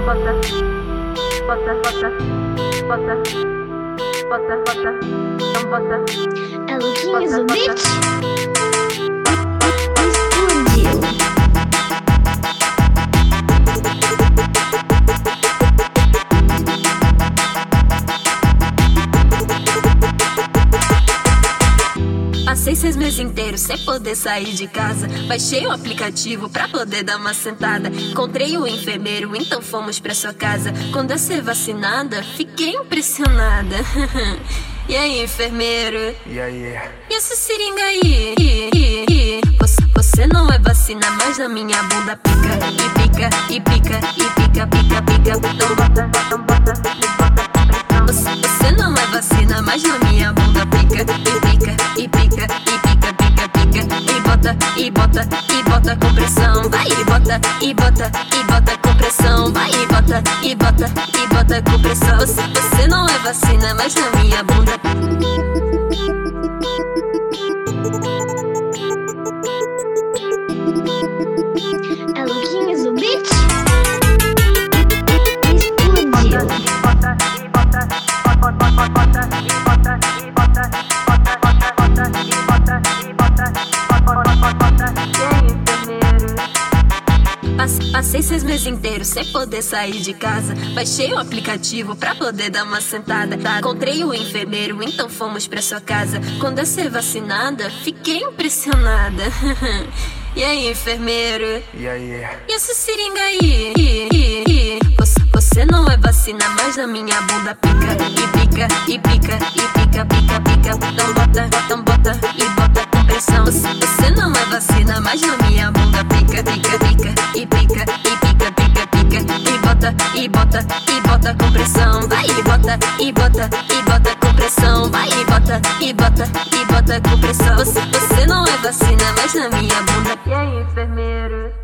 bota, bota, bota, bota, bota, bota, então bota. É Luquinhas o beat? Explodiu. Passei 6 meses inteiros sem poder sair de casa. Baixei um aplicativo pra poder dar uma sentada. Encontrei o enfermeiro, então fomos pra sua casa. Quando eu ser vacinada, fiquei impressionada. E aí, enfermeiro? E aí? E essa seringa aí? Você não é vacina, mas na minha bunda pica. E pica, e pica, e pica, pica, pica. Então bota, então bota, bota. Você não é vacina, mas na minha bunda pica. E pica, e pica, e pica, pica, pica. E bota, e bota, e bota com pressão. Vai e bota, e bota, e bota com pressão. Vai e bota, e bota, e bota com pressão. Você não é vacina, mas na minha bunda. É Luquinhas o beat? Explodiu. Bota, e bota, bota, bota, bota, e bota, e bota, bota, bota, bota, e bota, e bota, bota, bota, bota. E aí, enfermeiro? Passei 6 meses inteiros sem poder sair de casa. Baixei um aplicativo pra poder dar uma sentada. Encontrei o enfermeiro, então fomos pra sua casa. Quando eu ser vacinada, fiquei impressionada. E aí, enfermeiro? E aí? E essa seringa aí? Você não é vacina, mas na minha bunda pica. E pica, e pica, e pica, pica, pica. Então bota, então bota, e bota com pressão. Você não é vacina, mas na minha bunda pica, pica, pica, e pica, e pica, pica, pica. E bota, e bota, e bota com pressão. Vai e bota, e bota, e bota com pressão. Vai e bota, e bota, e bota com pressão. Você não é vacina, mas na minha bunda. E aí, enfermeiro?